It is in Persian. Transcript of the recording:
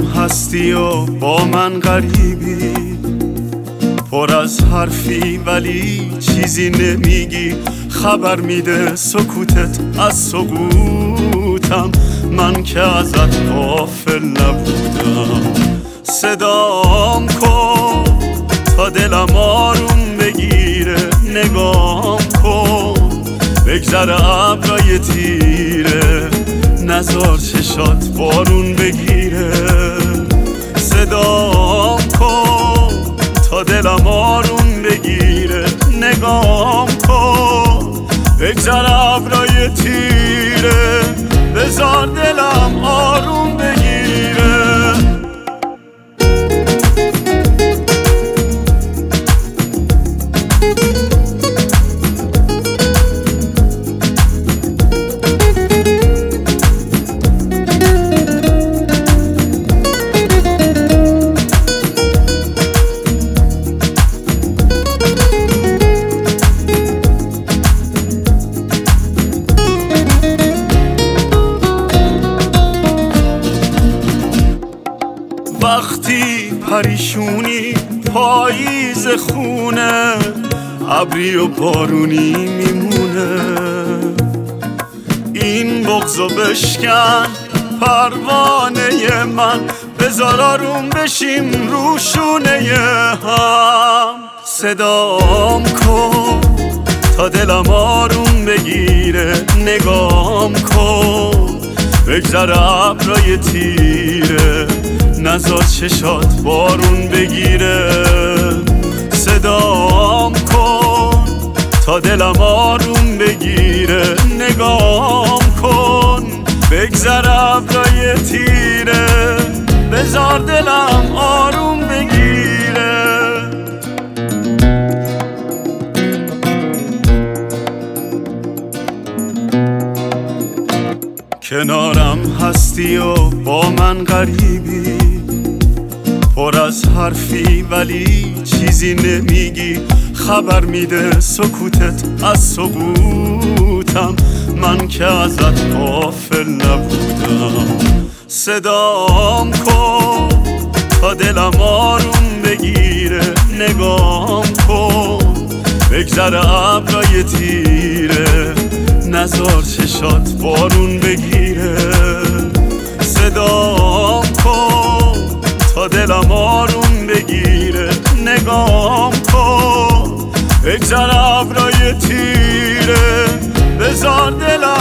هستی و با من غریبی، پر از حرفی ولی چیزی نمیگی. خبر میده سکوتت از سقوطم، من که ازت غافل نبودم. صدام کن تا دلم آروم بگیره، نگام کن بگذره ابرای تیره، نزار چشات بارون بگیره. صدام کن تا دلم آروم بگیره، نگام کن بگذره ابرای تیره، بذار دلم آروم بگیره. وقتی پریشونی پاییز خونه، ابری و بارونی میمونه. این بغضو بشکن پروانه من، بذار آروم بشیم روشونه هم. صدام کن تا دلم آروم بگیره، نگام کن بگذره ابرای تیره، نزار چشات بارون بگیره. صدام کن تا دلم آروم بگیره، نگام کن بگذره ابرای تیره، بذار دلم آروم بگیره. کنارم هستی و با من غریبی، پر از حرفی ولی چیزی نمیگی. خبر میده سکوتت از سقوطم، من که ازت غافل نبودم. صدام کن تا دلم آروم بگیره، نگام کن بگذره ابرای تیره، نزار چشات بارون بگیره. صدام کن تا دلم آروم بگیره، نگام کن بگذره ابرای تیره، بذار دلم